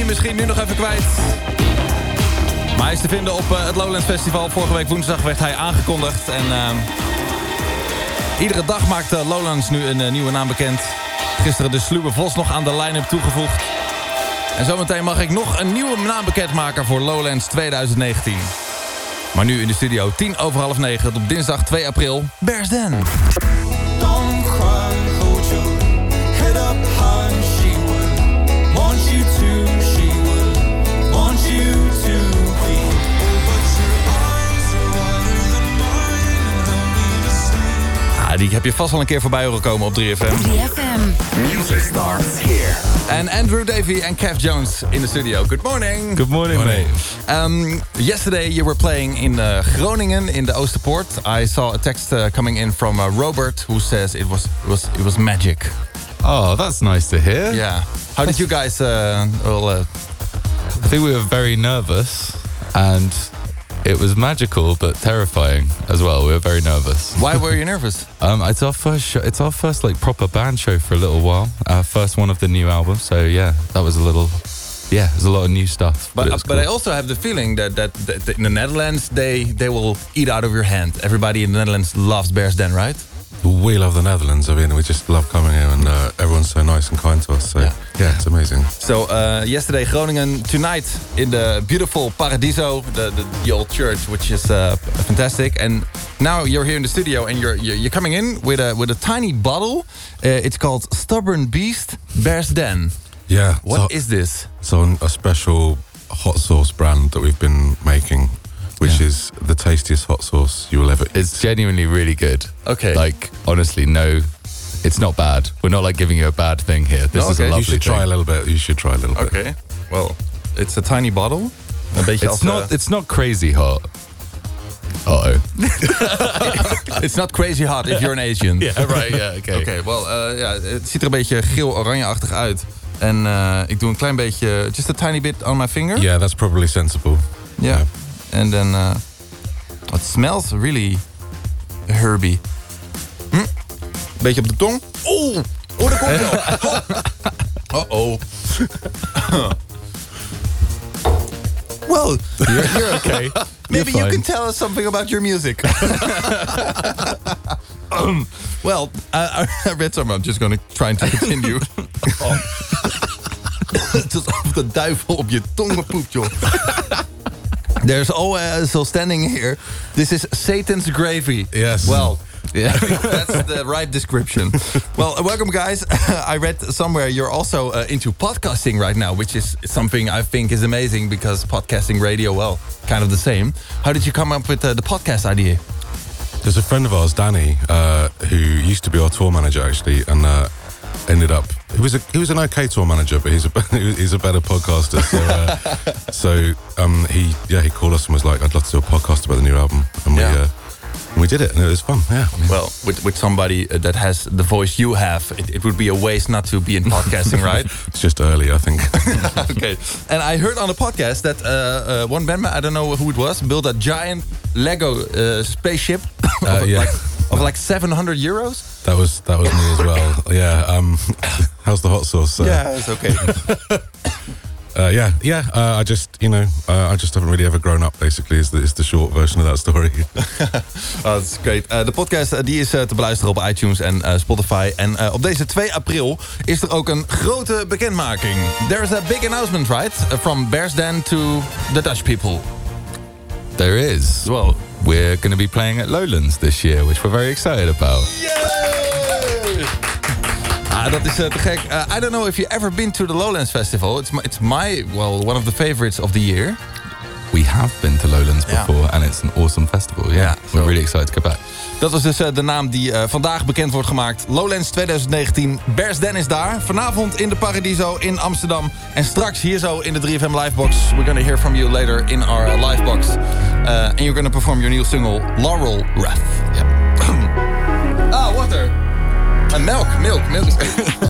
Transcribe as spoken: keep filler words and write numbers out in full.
misschien nu nog even kwijt. Maar hij is te vinden op uh, het Lowlands Festival. Vorige week woensdag werd hij aangekondigd. En uh, iedere dag maakt uh, Lowlands nu een uh, nieuwe naam bekend. Gisteren de Sluwe Vos nog aan de line-up toegevoegd. En zometeen mag ik nog een nieuwe naam bekendmaken voor Lowlands twintig negentien. Maar nu in de studio tien over half negen op dinsdag twee april. Bears Den. Don't cry, hold your head up high. She would want you to, she would want you to be. But your eyes are wider than mine, and I need to sleep. Ah, die heb je vast wel een keer voorbij horen komen op drie F M. drie F M. Music starts here. And Andrew Davey and Kev Jones in the studio. Good morning. Good morning, morning. mate. Um, yesterday you were playing in uh, Groningen in the Oosterpoort. I saw a text uh, coming in from uh, Robert who says it was it was it was magic. Oh, that's nice to hear. Yeah. How did you guys? Uh, well, uh, I think we were very nervous, and it was magical but terrifying as well. We were very nervous. why were you nervous? Um, it's our first show. It's our first like proper band show for a little while. Our first one of the new album. So yeah, that was a little. Yeah, there's a lot of new stuff. But it uh, was but cool. I also have the feeling that, that that in the Netherlands they they will eat out of your hand. Everybody in the Netherlands loves Bears Den, right? We love the Netherlands. I mean, we just love coming here, and uh, everyone's so nice and kind to us. So Yeah. yeah, it's amazing. So uh, yesterday, Groningen, tonight in the beautiful Paradiso, the, the, the old church, which is uh, fantastic. And now you're here in the studio, and you're you're, you're coming in with a with a tiny bottle. Uh, it's called Stubborn Beast Bears Den. Yeah. What so, is this? So a special hot sauce brand that we've been making, which Yeah. is the tastiest hot sauce you will ever eat. It's genuinely really good. Okay. Like honestly, no, it's not bad. We're not like giving you a bad thing here. This No, is okay. a You lovely you should thing. try a little bit. You should try a little bit. Okay. Well, it's a tiny bottle. Een beetje It's als, not. uh, It's not crazy hot. Uh oh. it's not crazy hot if you're an Asian. Yeah. Right. Yeah. Okay. Oké, well, uh, ja, het ziet er een beetje geel-oranje-achtig uit. En uh, ik doe een klein beetje, just a tiny bit on my finger. Yeah, that's probably sensible. Yeah. And then uh, it smells really herby. Hm? Beetje op de tong. Oeh, oh, daar komt wel. Uh-oh. Well, You're, you're okay. maybe You're you fine. can tell us something about your music. um, well, I, I read some. I'm just going to try to continue. Oh. Het is alsof de duivel op je tong poept, joh. There's also standing here. This is Satan's gravy. Yes. Well, yeah, that's the right description. Well, welcome, guys. I read somewhere you're also uh, into podcasting right now, which is something I think is amazing because podcasting, radio, well, kind of the same. How did you come up with uh, the podcast idea? There's a friend of ours, Danny, uh, who used to be our tour manager actually, and uh, ended up. He was a he was an okay tour manager, but he's a he's a better podcaster. So, uh, so um, he yeah he called us and was like, "I'd love to do a podcast about the new album," and Yeah. we uh, we did it, and it was fun. Yeah. Well, with with somebody uh, that has the voice you have, it, it would be a waste not to be in podcasting, right? It's just early, I think. Okay. And I heard on the podcast that uh, uh, one bandman, I don't know who it was, built a giant Lego uh, spaceship Uh, of, yeah. like, of like seven hundred euros. That was that was me as well. Yeah. Um, how's the hot sauce? Uh, Yeah, it's okay. Uh, yeah. Yeah. Uh, I just you know uh, I just haven't really ever grown up. Basically, is the is the short version of that story. Oh, that's great. Uh, de podcast uh, die is uh, te beluisteren op iTunes en uh, Spotify. En uh, op deze twee april is er ook een grote bekendmaking. There's a big announcement, right? Uh, from Bears Den to the Dutch people. There is. Well, We're going to be playing at Lowlands this year, which we're very excited about. yay! Ah, dat is uh, te gek. Uh, I don't know if you've ever been to the Lowlands Festival. It's my, it's my, well, one of the favorites of the year. We have been to Lowlands Yeah. before, and it's an awesome festival. Yeah, Yeah, we're so- really excited to go back. Dat is dus uh, de naam die uh, vandaag bekend wordt gemaakt. Lowlands twintig negentien. Bears Den is daar. Vanavond in de Paradiso in Amsterdam. En straks hier zo in de drie F M Livebox. We're gonna hear from you later in our uh, Livebox. Uh, and you're gonna perform your new single, Laurel Wrath. Yeah. Ah, water. Uh, milk, milk, milk is good.